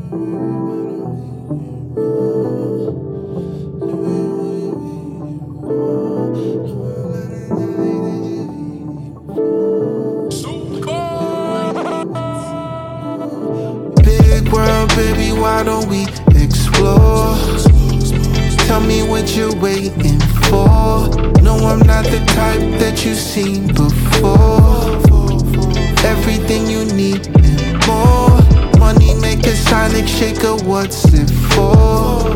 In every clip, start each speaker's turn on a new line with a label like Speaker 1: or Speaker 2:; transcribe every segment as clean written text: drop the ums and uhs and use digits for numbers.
Speaker 1: Baby, why don't we explore? Tell me what you're waiting for. No, I'm not the type that you've seen before. Everything you need and more. Money make a sonic shaker, what's it for?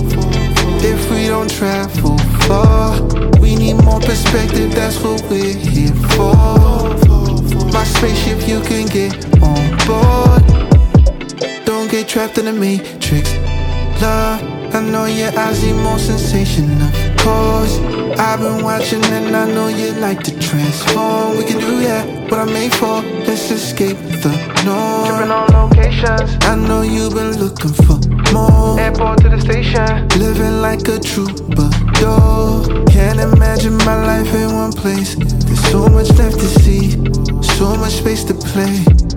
Speaker 1: If we don't travel far, we need more perspective, that's what we're here for. My spaceship, you can get on board. Don't get trapped in the matrix. Love, I know your eyes need more sensation, of course. I've been watching and I know you like to transform. We can do that, what I'm made for. Let's escape the norm. Tripping on locations, I know you've been looking for more. Airport to the station, living like a troubadour. Can't imagine my life in one place. There's so much left to see, so much space to play.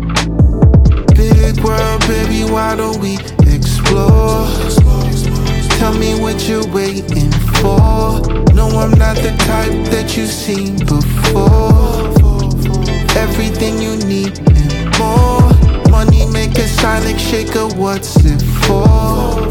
Speaker 1: Big world, baby, why don't we explore? Tell me what you're waiting for. No, I'm not the type that you've seen before. Everything you need and more. Money make a sonic shaker, what's it for?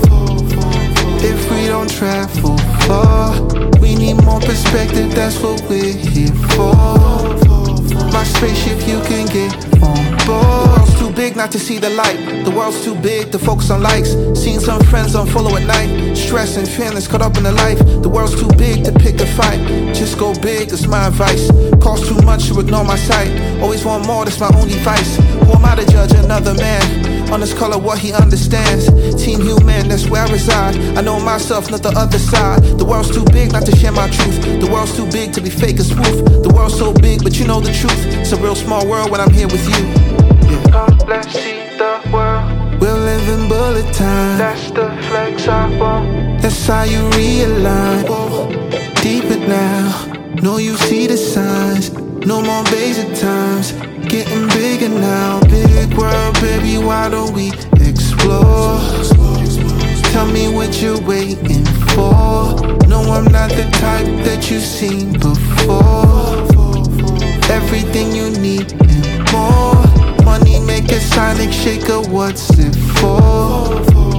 Speaker 1: If we don't travel far, we need more perspective, that's what we're here for. My spaceship, you can get on board. The world's too big not to see the light. The world's too big to focus on likes. Seeing some friends unfollow at night. Stress and feelings caught up in the life. The world's too big to pick a fight. Just go big, that's my advice. Costs too much to ignore my sight. Always want more, that's my only vice. Who am I to judge another man on his color, what he understands? Team human, that's where I reside. I know myself, not the other side. The world's too big not to share my truth. The world's too big to be fake and spoof. The world's so big, but you know the truth. It's a real small world when I'm here with you. Yeah. Come, let's see the world. We'll live in bullet time. That's the flex I want. That's how you realign. Whoa. Deep it now. Know you see the signs. No more basic times. Getting bigger now. Big world, baby, why don't we explore? Tell me what you're waiting for. No, I'm not the type that you've seen before. Everything you need and more. Money make a sonic shaker, what's it for?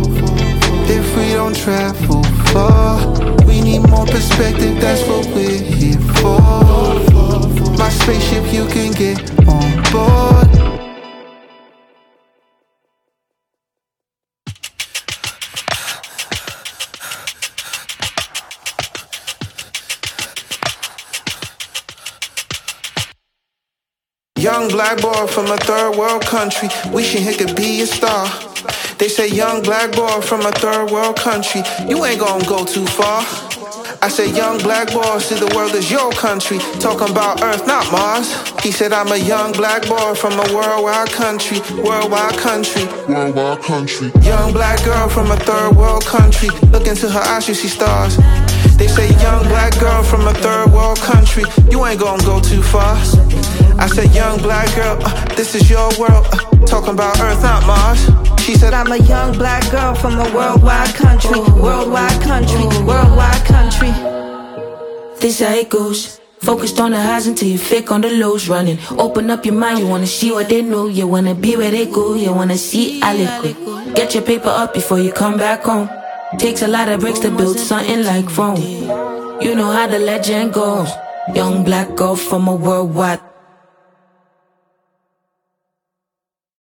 Speaker 1: If we don't travel far, we need more perspective, that's what we're here for. My spaceship, you can get on board. Young black boy from a third world country, wishing he could be a star. They say young black boy from a third world country, you ain't gonna go too far. I said young black boy, see the world is your country, talking about Earth, not Mars. He said I'm a young black boy from a worldwide country, worldwide country, worldwide country. Young black girl from a third world country, look into her eyes, you see stars. They say young black girl from a third world country, you ain't gonna go too far. I said young black girl, this is your world, talking about Earth, not Mars. She said I'm a young black girl from a worldwide country, worldwide country, worldwide country.
Speaker 2: This how it goes. Focused on the highs until you fake on the lows. Running, open up your mind, you wanna see what they know. You wanna be where they go, you wanna see how they go. Get your paper up before you come back home. Takes a lot of bricks to build something like Rome. You know how the legend goes. Young black girl from a worldwide